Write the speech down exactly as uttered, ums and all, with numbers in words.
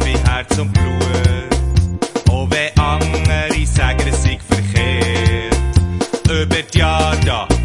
wie Herz und Blut. Auch wenn andere sagen, es sei verkehrt. Über die Jahre da